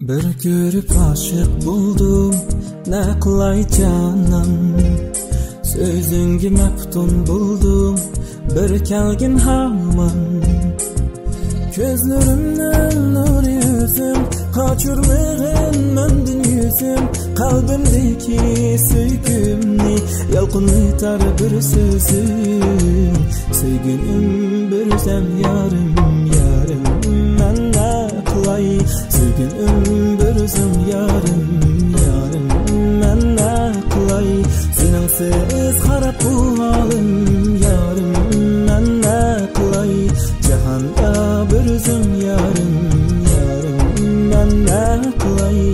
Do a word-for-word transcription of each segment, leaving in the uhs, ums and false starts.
Bir görüp aşık buldum, ne kılay canım. Sözüngü meftun buldum, bir kelgin hamın. Gözlerimden nur yüzüm, kaçırmağın mendin yüzüm. Kalbimdeki söygümni, yalqınlıtar bir sözüm. Söygünüm bir sen yarım, yarım. Ben ne kılay, söygünüm bir sen yarım, yarım. Ben ne kılay, sensiz harap bu halim, yarım. Ben ne kılay, cihanda bir özüm yarım, yarım. Ben ne kılay.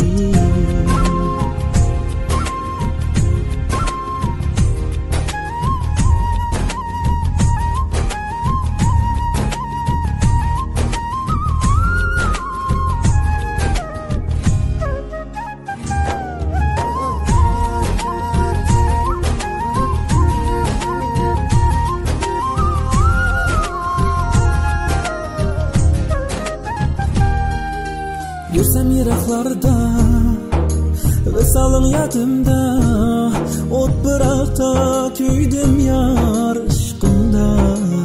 Yürsem yiraklarda, vesalım yadımda. Ot bırakta küydüm yar aşkında.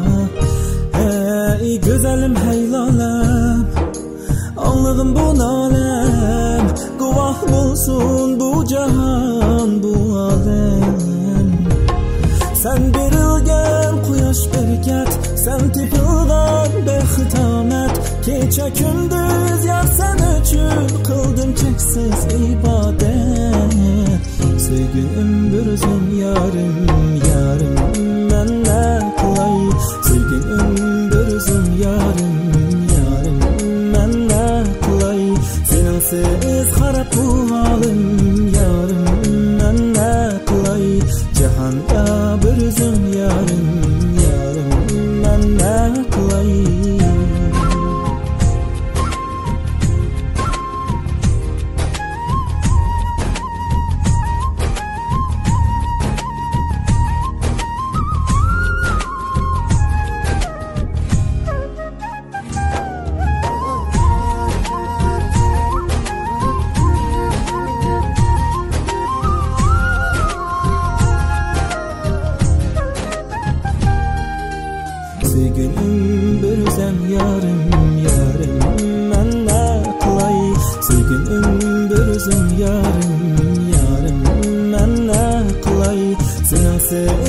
Hey güzelim hey lalem, anladım bu nalem. Guvah bulsun bu cahan bu alem. Sen berilgen kuyaş bereket, sen tipilgan behitamet. Kecha gündüz yar sen üçün kıldım çeksiz ibadet. Sevgilim bir özüm yarım, yarım. Ben ne kılay, sevgilim bir özüm yarım, yarım. Ben ne kılay, sensiz harap bu halim, yarım. Ben ne kılay, cihanda bir özüm yarım, yarım. Ben ne kılay. Sevgilim bir sen yarım, yarım. Ben ne kılay, sevgilim bir sen yarım, yarım. Ben ne kılay, sensiz